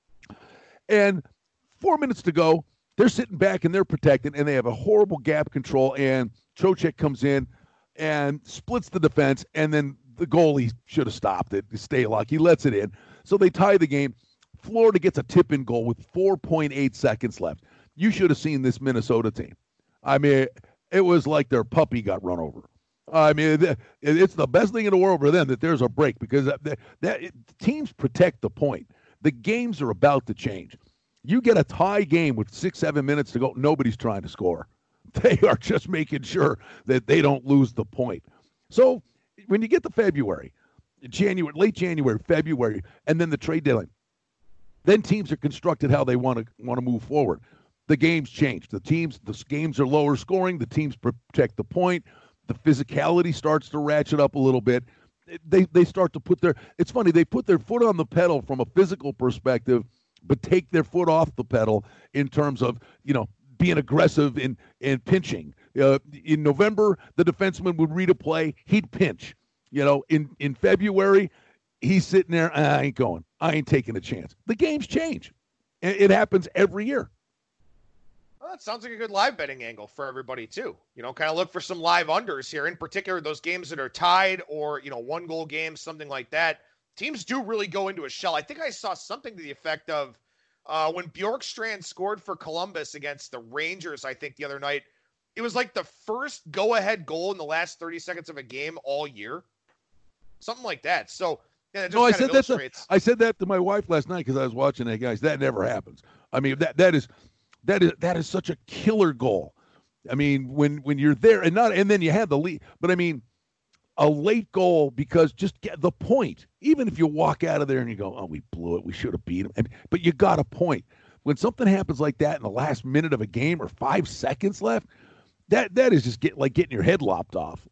And 4 minutes to go, they're sitting back and they're protecting, and they have a horrible gap control, and Trocheck comes in and splits the defense, and then the goalie should have stopped it. Stalock, he lets it in. So they tie the game. Florida gets a tip-in goal with 4.8 seconds left. You should have seen this Minnesota team. I mean, it was like their puppy got run over. I mean, it's the best thing in the world for them that there's a break because teams protect the point. The games are about to change. You get a tie game with 6-7 minutes to go, nobody's trying to score. They are just making sure that they don't lose the point. So when you get to February, late January, February, and then the trade deadline, then teams are constructed how they want to move forward. The games change. The games are lower scoring. The teams protect the point. The physicality starts to ratchet up a little bit. They start to it's funny, they put their foot on the pedal from a physical perspective, but take their foot off the pedal in terms of, being aggressive and pinching. In November, the defenseman would read a play, he'd pinch. In February, he's sitting there, I ain't going. I ain't taking a chance. The games change. It happens every year. Well, that sounds like a good live betting angle for everybody too. Kind of look for some live unders here. In particular, those games that are tied or, 1-goal games, something like that. Teams do really go into a shell. I think I saw something to the effect of when Bjorkstrand scored for Columbus against the Rangers, I think the other night, it was like the first go-ahead goal in the last 30 seconds of a game all year. Something like that. So, yeah, I said that to my wife last night because I was watching that, guys. That never happens. I mean, that is such a killer goal. I mean, when you're there and then you have the lead, but I mean, a late goal because just get the point. Even if you walk out of there and you go, oh, we blew it, we should have beat him. But you got a point. When something happens like that in the last minute of a game or 5 seconds left, that is just getting your head lopped off.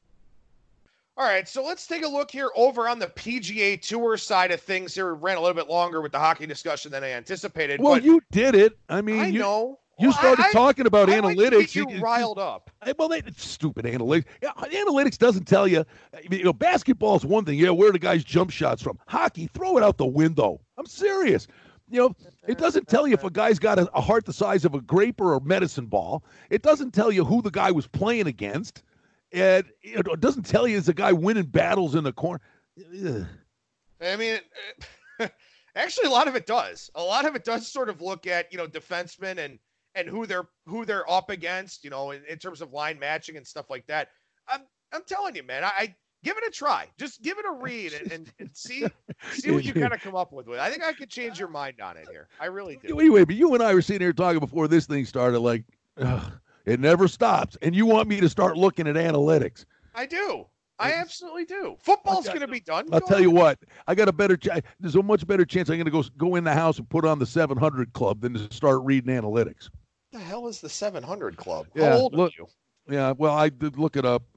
All right, so let's take a look here over on the PGA Tour side of things. Here, we ran a little bit longer with the hockey discussion than I anticipated. Well, but you did it. I mean, I know. You started talking about I analytics. Like to get you riled up. Well, stupid analytics. Yeah, analytics doesn't tell you. Basketball is one thing. Yeah, where are the guys' jump shots from? Hockey, throw it out the window. I'm serious. It doesn't tell you if a guy's got a heart the size of a grape or a medicine ball. It doesn't tell you who the guy was playing against. And it doesn't tell you is the guy winning battles in the corner. Ugh. I mean, actually, a lot of it does. A lot of it does sort of look at defensemen and who they're up against, in terms of line matching and stuff like that. I'm telling you, man, I give it a try. Just give it a read and see what you kind of come up with. I think I could change your mind on it here. I really do. Anyway, but you and I were sitting here talking before this thing started, like, it never stops. And you want me to start looking at analytics. I do. I absolutely do. Football's going to be done. I'll tell you what. I got a better there's a much better chance I'm going to go in the house and put on the 700 Club than to start reading analytics. What the hell is the 700 Club? Yeah, how old are you? Yeah, well, I did look it up.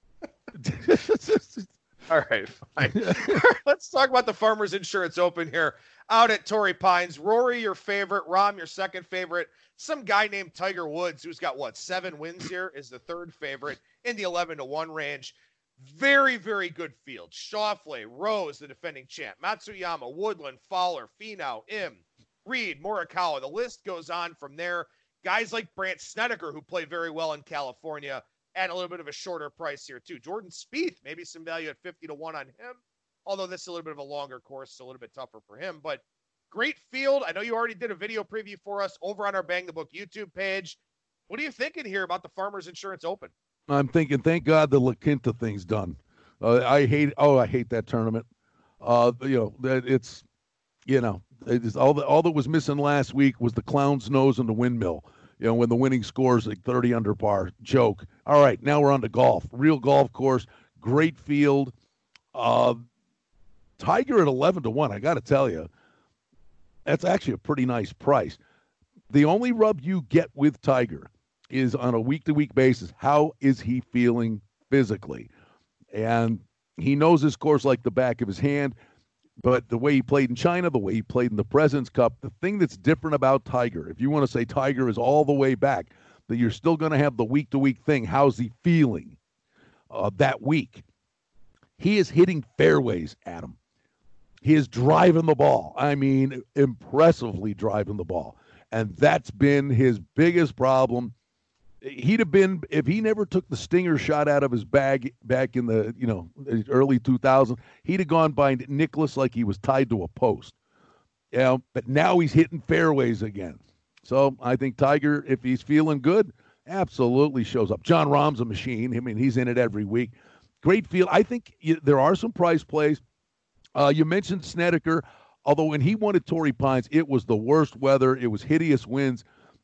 All right, fine. Let's talk about the Farmers Insurance Open here out at Torrey Pines. Rory, your favorite. Rahm, your second favorite. Some guy named Tiger Woods, who's got 7 wins here, is the third favorite in the 11-1 range. Very, very good field. Schauffele, Rose, the defending champ, Matsuyama, Woodland, Fowler, Finau, Reed, Morikawa. The list goes on from there. Guys like Brandt Snedeker, who play very well in California, at a little bit of a shorter price here too. Jordan Spieth, maybe some value at 50-1 on him, although this is a little bit of a longer course, so a little bit tougher for him. But great field. I know you already did a video preview for us over on our Bang the Book YouTube page. What are you thinking here about the Farmers Insurance Open? I'm thinking, thank God the La Quinta thing's done. I hate that tournament. It's all that was missing last week was the clown's nose and the windmill. When the winning scores like 30 under par, joke. All right, now we're on to golf. Real golf course, great field. Tiger at 11-1. I got to tell you, that's actually a pretty nice price. The only rub you get with Tiger is on a week-to-week basis. How is he feeling physically? And he knows his course like the back of his hand, but the way he played in China, the way he played in the President's Cup, the thing that's different about Tiger, if you want to say Tiger is all the way back, that you're still going to have the week-to-week thing. How's he feeling that week? He is hitting fairways, Adam. He is driving the ball. I mean, impressively driving the ball. And that's been his biggest problem. He'd have been, if he never took the stinger shot out of his bag back in the early 2000s, he'd have gone by Nicklaus like he was tied to a post. But now he's hitting fairways again. So I think Tiger, if he's feeling good, absolutely shows up. Jon Rahm's a machine. I mean, he's in it every week. Great field. I think there are some price plays. You mentioned Snedeker, although when he won at Torrey Pines, it was the worst weather. It was hideous winds.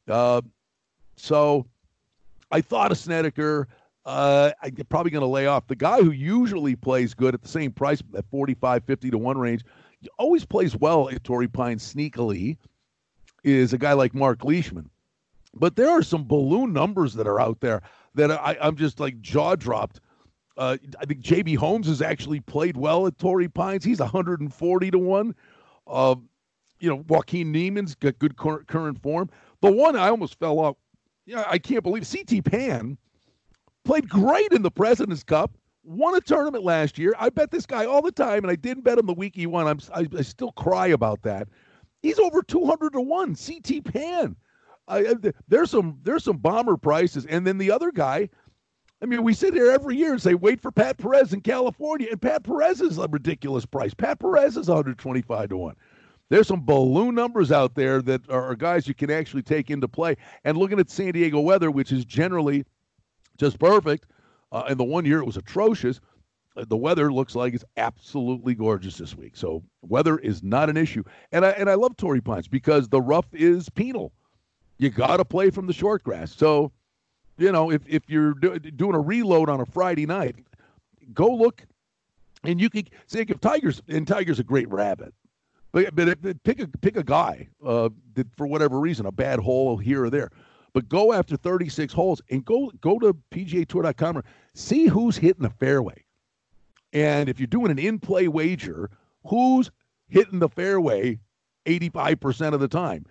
So I thought of Snedeker. I'm probably going to lay off. The guy who usually plays good at the same price, at 45, 50-1 range, always plays well at Torrey Pines sneakily, is a guy like Mark Leishman. But there are some balloon numbers that are out there that I'm just like jaw-dropped. I think J.B. Holmes has actually played well at Torrey Pines. He's 140-1. Joaquin Neiman's got good current form. The one I almost fell off, I can't believe C.T. Pan played great in the President's Cup, won a tournament last year. I bet this guy all the time, and I didn't bet him the week he won. I still cry about that. He's over 200-1, C.T. Pan. There's some bomber prices. And then the other guy, I mean, we sit here every year and say, wait for Pat Perez in California, and Pat Perez is a ridiculous price. Pat Perez is 125-1. There's some balloon numbers out there that are guys you can actually take into play. And looking at San Diego weather, which is generally just perfect, and the one year it was atrocious, the weather looks like it's absolutely gorgeous this week. So weather is not an issue. And I love Torrey Pines because the rough is penal. You got to play from the short grass. So, if you're doing a reload on a Friday night, go look, and you can say if Tiger's a great rabbit. But pick a guy that for whatever reason, a bad hole here or there. But go after 36 holes and go to PGAtour.com and see who's hitting the fairway. And if you're doing an in-play wager, who's hitting the fairway 85% of the time?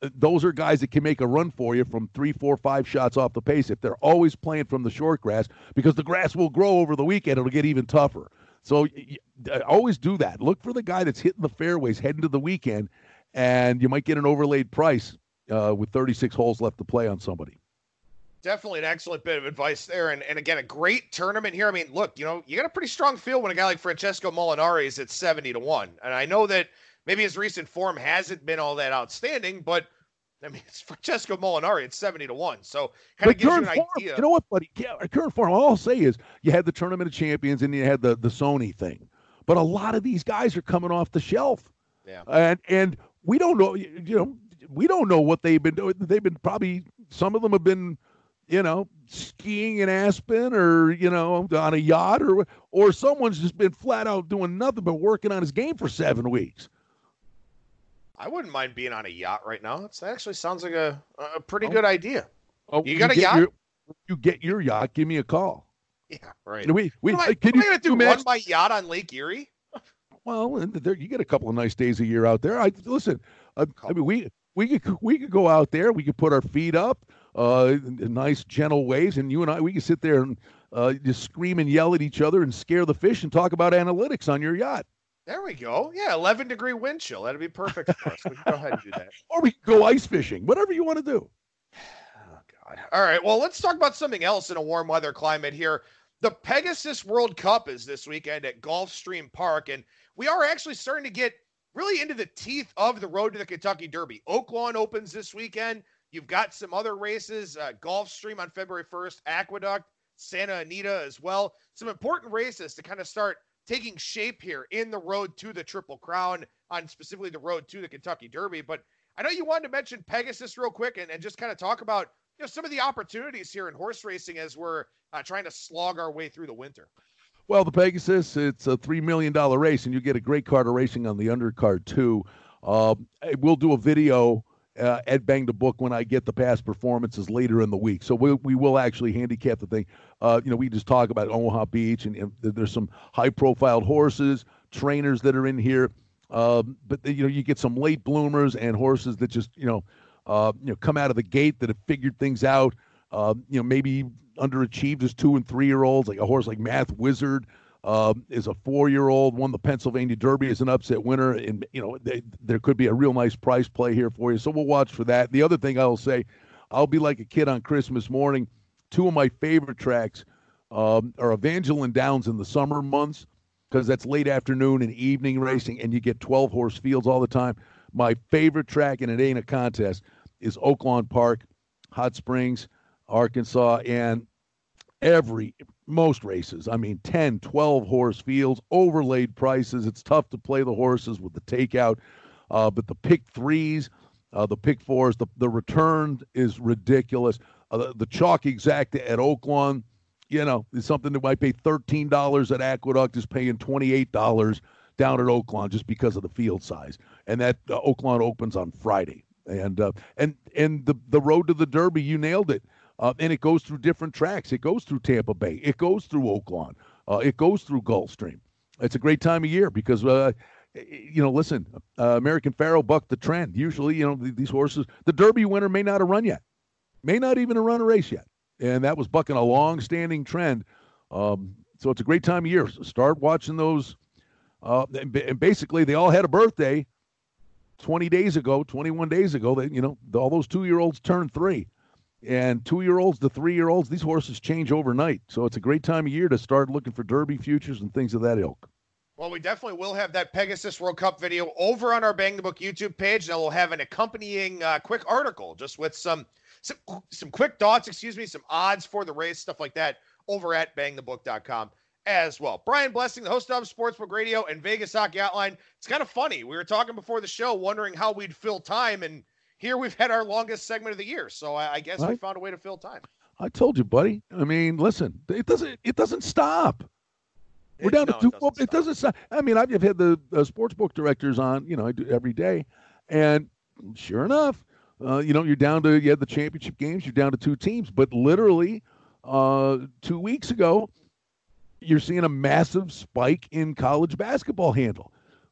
those are guys that can make a run for you from 3, 4, 5 shots off the pace if they're always playing from the short grass, because the grass will grow over the weekend. It'll get even tougher. So always do that. Look for the guy that's hitting the fairways heading to the weekend, and you might get an overlaid price with 36 holes left to play on somebody. Definitely an excellent bit of advice there. And again, a great tournament here. I mean, look, you got a pretty strong feel when a guy like Francesco Molinari is at 70-1. And I know that maybe his recent form hasn't been all that outstanding, but I mean, it's Francesco Molinari at 70-1. So kind of gives you an idea. You know what, buddy? Current form, all I'll say is you had the Tournament of Champions and you had the Sony thing. But a lot of these guys are coming off the shelf. Yeah. And we don't know, we don't know what they've been doing. They've been probably, some of them have been, skiing in Aspen or, on a yacht or someone's just been flat out doing nothing but working on his game for 7 weeks. I wouldn't mind being on a yacht right now. That actually sounds like a pretty good idea. Oh, you got a yacht? You get your yacht. Give me a call. Yeah, right. Can am I going to run my yacht on Lake Erie? Well, you get a couple of nice days a year out there. Listen. I mean, we could go out there. We could put our feet up, in nice gentle ways, and you and I, we could sit there and just scream and yell at each other and scare the fish and talk about analytics on your yacht. There we go. Yeah, 11-degree wind chill. That'd be perfect for us. We can go ahead and do that. Or we can go ice fishing. Whatever you want to do. Oh, God. All right. Well, let's talk about something else in a warm weather climate here. The Pegasus World Cup is this weekend at Gulfstream Park, and we are actually starting to get really into the teeth of the road to the Kentucky Derby. Oaklawn opens this weekend. You've got some other races, Gulfstream on February 1st, Aqueduct, Santa Anita as well. Some important races to kind of start taking shape here in the road to the Triple Crown, on specifically the road to the Kentucky Derby. But I know you wanted to mention Pegasus real quick and just kind of talk about some of the opportunities here in horse racing as we're trying to slog our way through the winter. Well, the Pegasus, it's a $3 million race, and you get a great card of racing on the undercard, too. We'll do a video at Bang the Book when I get the past performances later in the week. So we will actually handicap the thing. We just talk about Omaha Beach, and there's some high-profile horses, trainers that are in here. But you get some late bloomers and horses that just come out of the gate that have figured things out. Maybe underachieved as 2- and 3-year-olds, like a horse like Math Wizard is a 4-year-old, won the Pennsylvania Derby as an upset winner, and there could be a real nice price play here for you. So we'll watch for that. The other thing I'll say, I'll be like a kid on Christmas morning. 2 of my favorite tracks are Evangeline Downs in the summer months, because that's late afternoon and evening racing, and you get 12-horse fields all the time. My favorite track, and it ain't a contest, is Oaklawn Park, Hot Springs, Arkansas, and most races. I mean, 10, 12-horse fields, overlaid prices. It's tough to play the horses with the takeout, but the pick 3s, the pick 4s, the return is ridiculous. The chalk exact at Oaklawn, is something that might pay $13 at Aqueduct is paying $28 down at Oaklawn just because of the field size. And that Oaklawn opens on Friday. And the road to the Derby, you nailed it. And it goes through different tracks. It goes through Tampa Bay. It goes through Oaklawn. It goes through Gulfstream. It's a great time of year because, listen, American Pharoah bucked the trend. Usually, these horses, the Derby winner may not have run yet, may not even have run a race yet. And that was bucking a long-standing trend. So it's a great time of year. So start watching those. And basically, they all had a birthday 21 days ago. All those 2-year-olds turned 3. And 2-year-olds to 3-year-olds, these horses change overnight. So it's a great time of year to start looking for Derby futures and things of that ilk. Well, we definitely will have that Pegasus World Cup video over on our Bang the Book YouTube page. And we'll have an accompanying quick article just with some quick thoughts, some odds for the race, stuff like that, over at bangthebook.com as well. Brian Blessing, the host of Sportsbook Radio and Vegas Hockey Outline. It's kind of funny. We were talking before the show, wondering how we'd fill time, and here we've had our longest segment of the year. So I guess we found a way to fill time. I told you, buddy. I mean, listen, it doesn't stop. We're down to 2. It doesn't stop. I mean, I've had the sportsbook directors on, I do every day. And sure enough, you're down to, you had the championship games, you're down to 2 teams. But literally 2 weeks ago, you're seeing a massive spike in college basketball handle.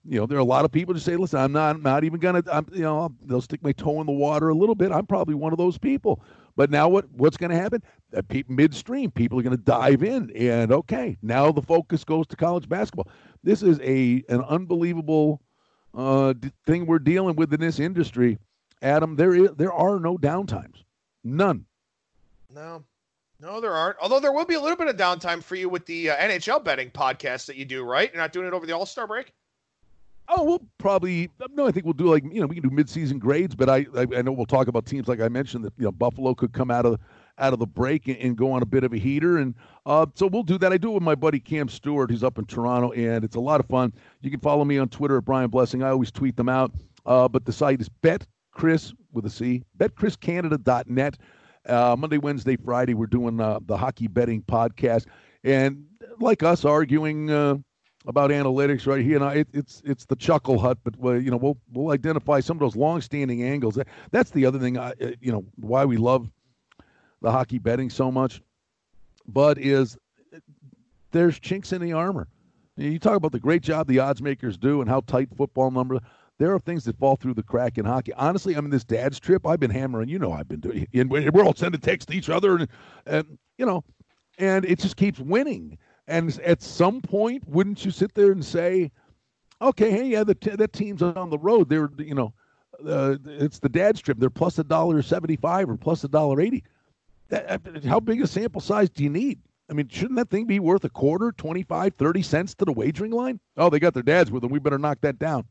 there are a lot of people who say, listen, I'm not even going to, they'll stick my toe in the water a little bit. I'm probably one of those people. But now what's going to happen? Midstream, people are going to dive in. And, okay, now the focus goes to college basketball. This is an unbelievable thing we're dealing with in this industry. Adam, there are no downtimes. None. No, there aren't. Although there will be a little bit of downtime for you with the NHL betting podcast that you do, right? You're not doing it over the All-Star break? Oh, we'll probably – no, I think we'll do we can do midseason grades, but I know we'll talk about teams like I mentioned that, Buffalo could come out of the break and go on a bit of a heater. And so we'll do that. I do it with my buddy Cam Stewart, who's up in Toronto, and it's a lot of fun. You can follow me on Twitter at Brian Blessing. I always tweet them out. But the site is BetChris with a C, betchriscanada.net. Monday, Wednesday, Friday, we're doing the hockey betting podcast. And like us arguing about analytics right here, it's the chuckle hut, but we'll identify some of those long-standing angles. That's the other thing, why we love the hockey betting so much. But is there's chinks in the armor. You talk about the great job the odds makers do and how tight football numbers. There are things that fall through the crack in hockey. Honestly, this dad's trip, I've been hammering. I've been doing, and we're all sending text to each other, and it just keeps winning. And at some point, wouldn't you sit there and say, okay, hey, yeah, that team's on the road. They're, it's the dad's trip. They're plus $1.75 or plus $1.80. How big a sample size do you need? Shouldn't that thing be worth a quarter, 25, 30 cents to the wagering line? Oh, they got their dads with them. We better knock that down.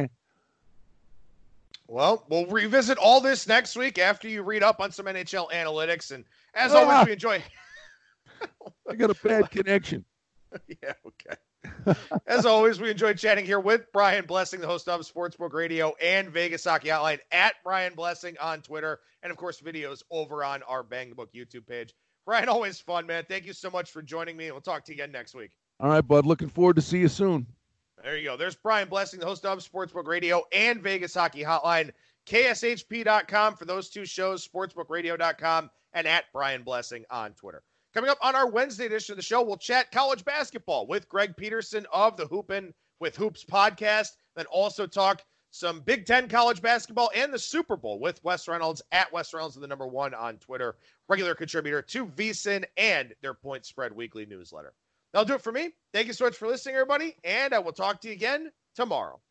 Well, we'll revisit all this next week after you read up on some NHL analytics. And as always, we enjoy. I got a bad connection. Yeah, okay. As always, we enjoy chatting here with Brian Blessing, the host of Sportsbook Radio and Vegas Hockey Hotline, at Brian Blessing on Twitter, and of course, videos over on our Bang the Book YouTube page. Brian, always fun, man. Thank you so much for joining me. We'll talk to you again next week. All right, bud. Looking forward to see you soon. There you go. There's Brian Blessing, the host of Sportsbook Radio and Vegas Hockey Hotline. KSHP.com for those two shows, sportsbookradio.com, and at Brian Blessing on Twitter. Coming up on our Wednesday edition of the show, we'll chat college basketball with Greg Peterson of the Hoopin' with Hoops podcast, then also talk some Big Ten college basketball and the Super Bowl with Wes Reynolds at Wes Reynolds, the number one on Twitter, regular contributor to VSiN and their Point Spread weekly newsletter. That'll do it for me. Thank you so much for listening, everybody, and I will talk to you again tomorrow.